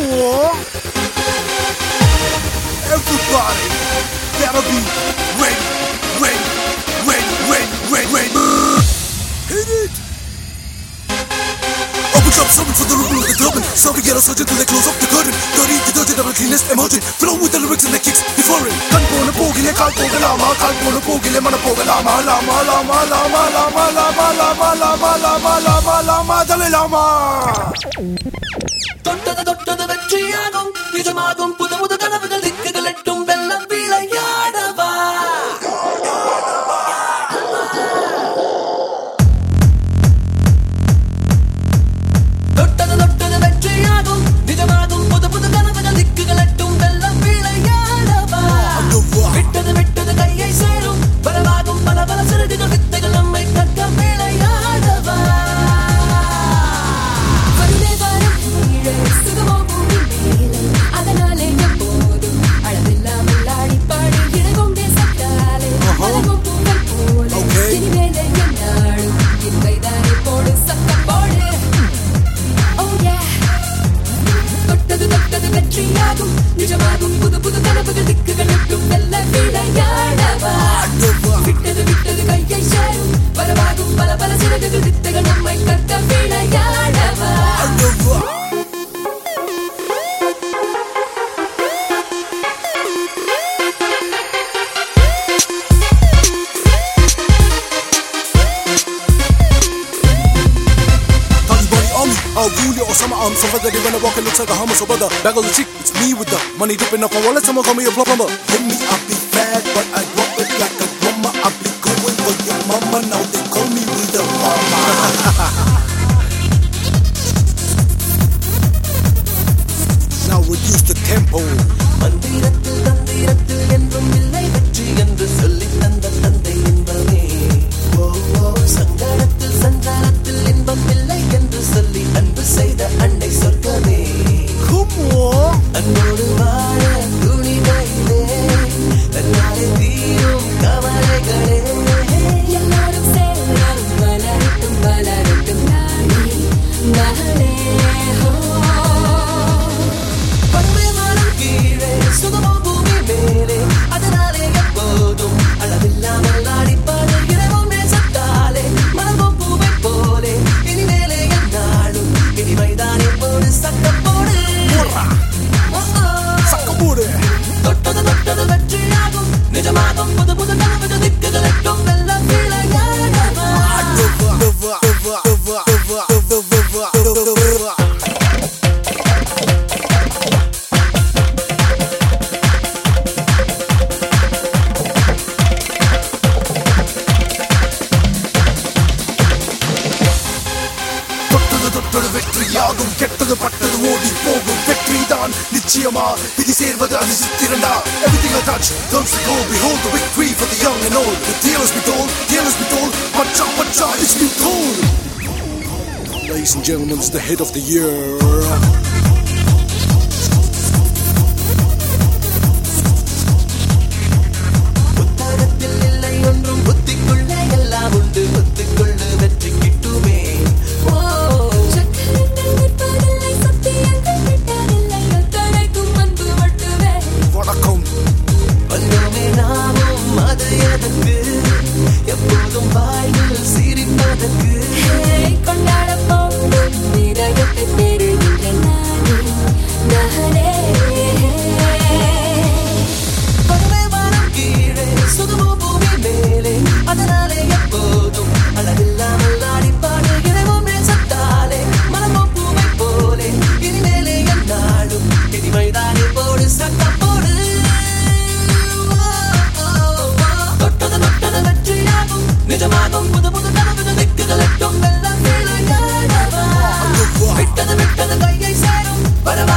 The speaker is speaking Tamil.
on. Everybody better be ready, ready, ready, ready, ready, ready. Hit it. Open up, summon for the rule of the turban. Somebody get a surgeon till they close up the curtain. Dirty, the dirty, double cleanest emergent. Flow with the lyrics and the kicks, the foreign. Kanpona pogile, kalpogalama, kalpona pogile, mana pogalama, lama, lama, lama, lama, lama, lama, lama, lama, lama, lama, Dalai Lama. தொட்டது தொட்டது வெற்றியாகும் நிஜமாகும் புது புது கனவுகள் திக்குகள் எட்டும் வெள்ளம் விளையாடவா தொட்டது தொட்டது வெற்றியாகும் நிஜமாகும் புது புது கனவுகள் திக்குகள் எட்டும் வெள்ளம் விளையாடவா விட்டது விட்டது கையை சேரும் பலவாகும் பல பல சிறுகள் வித்தைகள் நம்மை கற்க விளையாடவா நிஜமாகும் புது புது கனவுகள் திக்குகள் எட்டும் வெள்ள விளையாடவா விட்டது விட்டது கையை சேரும் பலவாகும் பல பல சிறகுகள் வித்தைகள் நம்மை கற்க விளையாடவா I'll rule you or summer arms. So whether they when I walk, it looks like a hummer. So brother, bag of the chick, it's me with the money dipping up my wallet. Someone call me a plumber. Hit me, I be bad, but I drop it like a drummer. I be going for your mama. Now they call me with the mama. Now reduce the tempo. மந்திரத்தில் தந்திரத்தில் என்றும் இல்லை வெற்றி என்று சொல்லி தந்த தந்தை என்பதே ஓ ஓ சங்கடத்தில் சஞ்சாரத்தில் இன்பம் இல்லை என்று சொல்லி அன்பு செய்த அண்டை சொர்க்கமே அன்போடு வாழ துணிவையிலே தன்னாலே தீரும் கவலைகளே எல்லாரும் சேரும் வளரட்டும் வளரட்டும் நானே நானே சுகமோ பூமி மேலே அதனாலே எப்போதும் அளவில்லாமல் ஆடிப்பாடு இரவும் நேசத்தாலே மலர்வோம் பூவை போலே இனிமேலே என்னாலும் இனிமைதானே போடு சக்கப்போடு தொட்டது தொட்டது வெற்றியாகும் நிஜமாகும் புது புது கனவுகள் திக்குகள் எட்டும் வெள்ள விளையாடவா வெற்றியாகும் கெட்டது பட்டது ஓடி போகும் வெற்றிதான் நிச்சயமா விதி சேர்வது அது சித்திரண்டா everything I touch turns to gold behold the victory for the young and old the tale has been told macha macha it's been told ladies and gentlemen it's the hit of the year புத்தகத்தில் இல்லை ஒன்றும் புத்திக்குள்ள எல்லாம் உண்டு புத்திக்குள்ள வெற்றி கிட்டுமே எப்போதும் வாயில் சிரிப்பதற்கு கொண்டாட போகும் இதயத்தை பெறுகின்ற நானே பகவே வானம் கீழே சுகமோ பூமி மேலே அதனாலே எப்போதும் அளவில்லாமல் ஆடிப்பாடு இரவும் நேசத்தாலே மலமோ பூவை போலே இனிமேலே என்னாலும் இனிமைதானே போடு சக்கப்போடு தொட்டது தொட்டது வெற்றியாகும் நிஜமாகும் புது புது கனவுகள் திக்குகள் எட்டும் வெள்ள விளையாடவா விட்டது விட்டது கையை சேரும் பரவா